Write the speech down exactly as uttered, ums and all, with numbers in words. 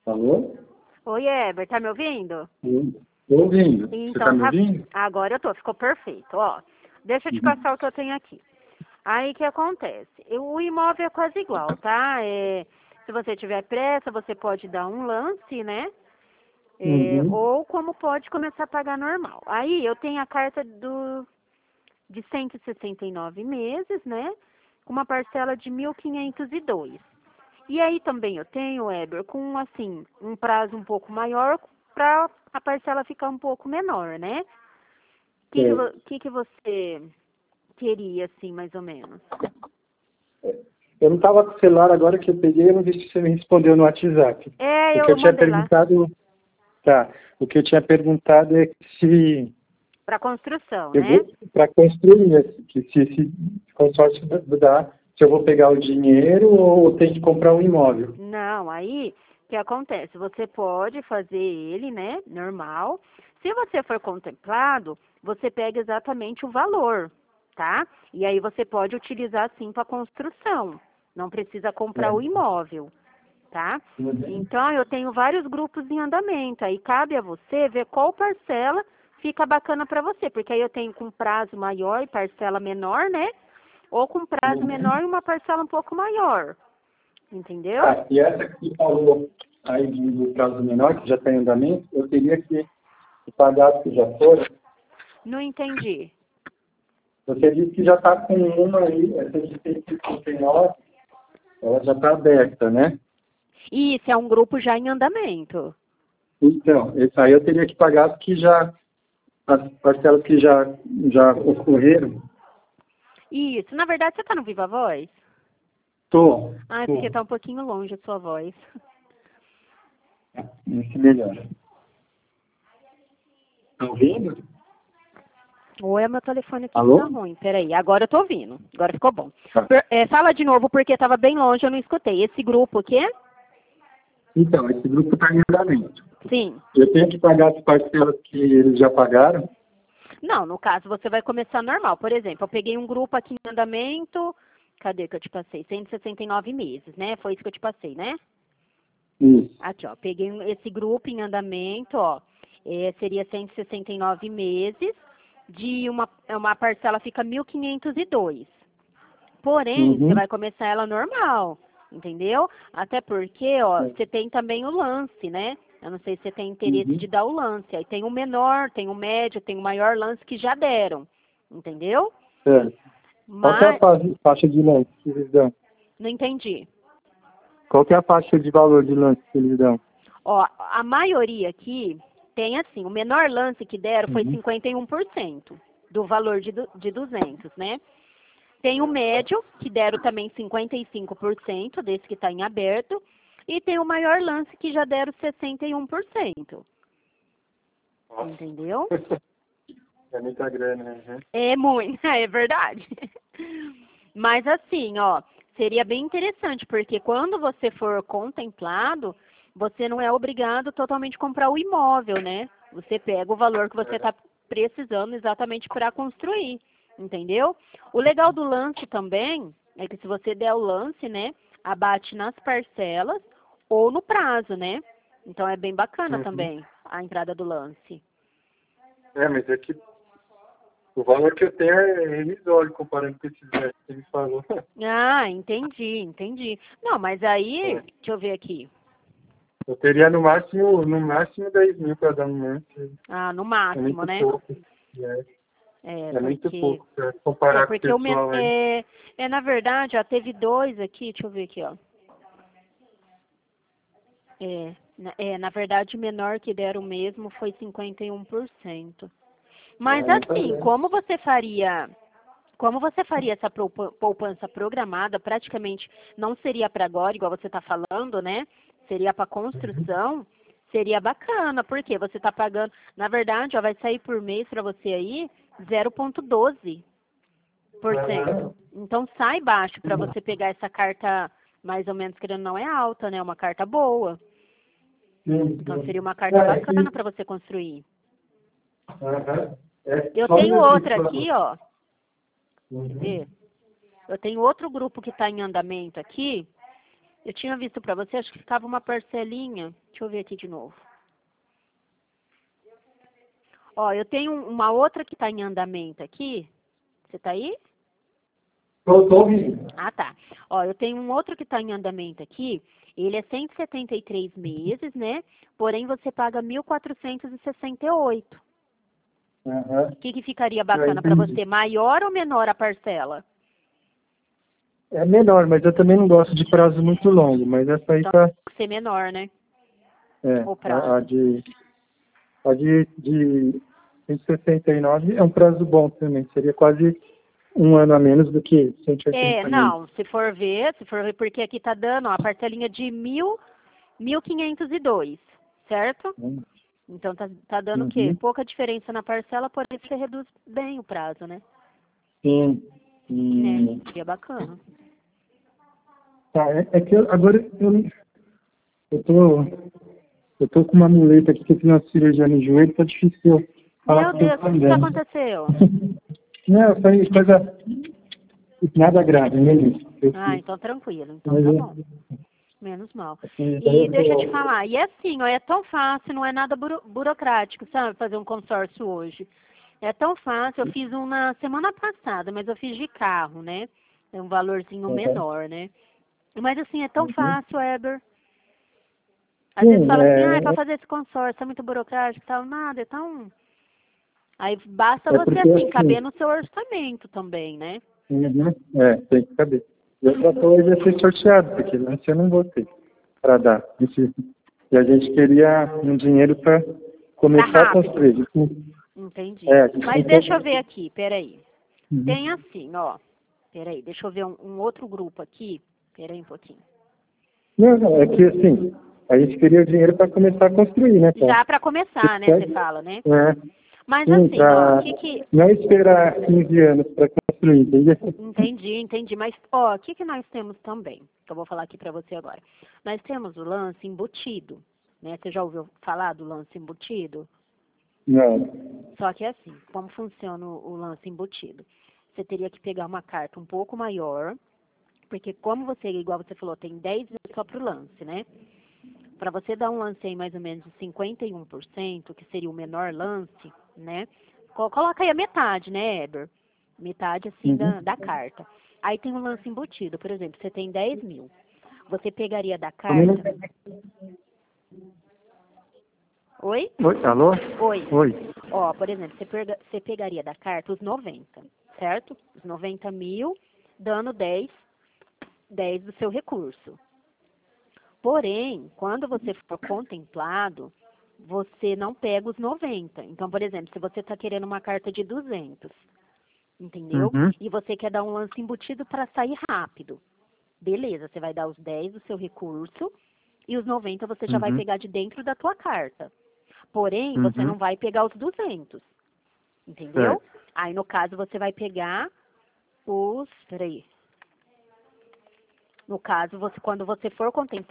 Alô? Oi, Eber, tá me ouvindo? Estou ouvindo. Então, Você tá me tá- ouvindo? agora eu tô, ficou perfeito, ó. Deixa eu te Uhum. passar o que eu tenho aqui. Aí, o que acontece? Eu- O imóvel é quase igual, tá? É, se você tiver pressa, você pode dar um lance, né? É, Uhum. ou como pode começar a pagar normal. Aí, eu tenho a carta do, de cento e sessenta e nove meses, né? Com uma parcela de mil quinhentos e dois. E aí também eu tenho, Weber, com assim, um prazo um pouco maior para a parcela ficar um pouco menor, né? O que, que, vo- Certo. que, que você queria, assim, mais ou menos? Eu não estava com o celular agora que eu peguei, eu não vi se você me respondeu no WhatsApp. É, O que eu eu tinha mandei lá. perguntado, tá, o que eu tinha perguntado é se Para construção, eu né? vou para construir, né, que se esse consórcio dá, se eu vou pegar o dinheiro ou tem que comprar um imóvel. Não, aí, o que acontece? Você pode fazer ele, né, normal. Se você for contemplado, você pega exatamente o valor, tá? E aí você pode utilizar, sim, para construção. Não precisa comprar o Certo. imóvel, tá? Uhum. Então, eu tenho vários grupos em andamento. Aí cabe a você ver qual parcela fica bacana para você. Porque aí eu tenho com prazo maior e parcela menor, né? Ou com prazo menor e uma parcela um pouco maior. Entendeu? Ah, e essa que falou aí do do prazo menor, que já está em andamento, eu teria que pagar as que já foram. Não entendi. Você disse que já está com uma aí, essa de cento e cinquenta e nove, ela já está aberta, né? Isso, é um grupo já em andamento. Então, esse aí eu teria que pagar as que já, as parcelas que já, já ocorreram. Isso, na verdade você tá no Viva Voz? Tô, Ah, é porque tô. tá um pouquinho longe a sua voz. Esse melhor. Tá ouvindo? Ou é meu telefone aqui que tá Alô? ruim. Peraí, agora eu tô ouvindo. Agora ficou bom. Tá. Per- é, fala de novo porque tava bem longe, eu não escutei. Esse grupo aqui? Então, esse grupo está em andamento. Sim. Eu tenho que pagar as parcelas que eles já pagaram. Não, no caso você vai começar normal. Por exemplo, eu peguei um grupo aqui em andamento. Cadê que eu te passei? cento e sessenta e nove meses, né? Foi isso que eu te passei, né? Isso. Aqui, ó. Peguei um- esse grupo em andamento, ó. É, seria cento e sessenta e nove meses. De uma, é uma parcela fica mil quinhentos e dois. Porém, você Uhum. vai começar ela normal, entendeu? Até porque, ó, É. você tem também o lance, né? Eu não sei se você tem interesse Uhum. de dar o lance. Aí tem o menor, tem o médio, tem o maior lance que já deram, entendeu? Certo. Qual que é a Mas, faixa faixa de lance que eles dão? não entendi. Qual que é a faixa de valor de lance que eles dão? Ó, a maioria aqui tem assim, o menor lance que deram foi Uhum. cinquenta e um por cento do valor de, du- de duzentos, né? Tem o médio, que deram também cinquenta e cinco por cento desse que está em aberto. E tem o maior lance, que já deram sessenta e um por cento. Entendeu? É muita grana, né? É muito, é verdade. Mas assim, ó, seria bem interessante, porque quando você for contemplado, você não é obrigado totalmente a comprar o imóvel, né? Você pega o valor que você está precisando exatamente para construir, entendeu? O legal do lance também é que se você der o lance, né, abate nas parcelas ou no prazo, né? Então é bem bacana Uhum. também a entrada do lance. É, mas é que o valor que eu tenho é irrisório comparando com esses dez que ele falou. Ah, entendi, entendi. Não, mas aí, É. deixa eu ver aqui. Eu teria no máximo, no máximo dez mil para dar um lance. Ah, no É máximo, muito né? pouco. É, É, é muito porque. pouco para É, comparar com o porque o men... pessoal aí. é, é, na verdade, ó, teve dois aqui, deixa eu ver aqui, ó. É, na- é, na verdade, o menor que deram mesmo foi cinquenta e um por cento. Mas É muita assim, grana. como você faria, como você faria essa poupa- poupança programada, praticamente não seria para agora, igual você está falando, né? Seria para construção, seria bacana, porque você está pagando, na verdade, ó, vai sair por mês para você aí zero vírgula doze por cento. Então sai baixo para você pegar essa carta, mais ou menos querendo não é alta, né? É uma carta boa. Sim, Então sim. seria uma carta É, bacana que, para você construir. aham. É, Eu só um tenho minutinho, outra por favor. aqui, ó. Quer Uhum. ver? Eu tenho outro grupo que está em andamento aqui, Eu tinha visto pra você, acho que ficava uma parcelinha. Deixa eu ver aqui de novo. Ó, eu tenho uma outra que tá em andamento aqui. Você tá aí? Tô, tô ouvindo. Ah, tá. Ó, eu tenho um outro que tá em andamento aqui. Ele é cento e setenta e três meses, né? Porém, você paga mil quatrocentos e sessenta e oito. Aham. O que que ficaria Eu bacana pra entendi. você? Maior ou menor a parcela? É menor, mas eu também não gosto de prazo muito longo, mas essa aí Então, tá, tem que ser menor, né? é, O a, a prazo. de, a de, de cento e sessenta e nove é um prazo bom também, seria quase um ano a menos do que cento e É, oitenta meses. não, se for ver, se for ver, porque aqui tá dando, ó, a parcelinha de mil, mil quinhentos e dois, certo? Né? Então tá, tá dando o quê? Uhum. Pouca diferença na parcela, porém você reduz bem o prazo, né? Sim. É, E, seria bacana. tá, é, é que eu, agora eu, eu tô, eu tô com uma muleta aqui que eu fiz uma cirurgia no joelho, tá difícil eu falar Meu com você Deus, o que que também. aconteceu? Não, foi coisa, nada grave, mesmo. Eu Ah, fiz. então tranquilo, então Mas tá eu, bom. Menos mal. assim, daí E eu deixa eu te tô, falar, e é assim, ó, é tão fácil, não é nada buro- burocrático, sabe, fazer um consórcio hoje. É tão fácil, eu fiz um na semana passada, mas eu fiz de carro, né? É um valorzinho uhum. menor, né? Mas assim, é tão Uhum. fácil, Eber. Às vezes Sim, fala assim, ah, é pra é, fazer esse consórcio, é muito burocrático e tal. Nada, é tão... Aí basta é você, porque assim, caber assim, no seu orçamento também, né? uhum, é, tem que saber. E outra coisa é ser sorteado, porque antes eu não vou ter para dar. Esse- E a gente queria um dinheiro para Pra começar a rápido. construir. Tipo, Entendi. é, a gente Mas não deixa eu quer- ver aqui, peraí. Uhum. Tem assim, ó. Peraí, deixa eu ver um, um outro grupo aqui. Peraí um pouquinho. Não, não, é que assim, a gente queria o dinheiro para começar a construir, né, cara? Já pra começar, né, você fala, né? É, Mas sim, assim, ó, o para que que... não esperar quinze anos para construir, entendeu? Entendi, entendi. Mas, ó, o que que nós temos também? Que eu vou falar aqui pra você agora. Nós temos o lance embutido, né? Você já ouviu falar do lance embutido? Não. Só que é assim, como funciona o, o lance embutido? Você teria que pegar uma carta um pouco maior, porque como você, igual você falou, tem dez vezes só pro lance, né? Para você dar um lance aí mais ou menos de cinquenta e um por cento, que seria o menor lance, né? Co- Coloca aí a metade, né, Eber? Metade, assim, Uhum. da, da carta. Aí tem um lance embutido, por exemplo, você tem dez mil. Você pegaria da Também carta... Oi? Oi, alô? Oi. Oi. Ó, por exemplo, você, pega- você pegaria da carta os noventa, certo? Os noventa mil, dando dez, dez do seu recurso. Porém, quando você for contemplado, você não pega os noventa. Então, por exemplo, se você está querendo uma carta de duzentos, entendeu? Uhum. E você quer dar um lance embutido para sair rápido. Beleza, você vai dar os dez do seu recurso e os noventa você já vai Uhum. pegar de dentro da tua carta. Porém, você Uhum. não vai pegar os duzentos, entendeu? Certo. Aí, no caso, você vai pegar os... Peraí. No caso, você, quando você for contemplar,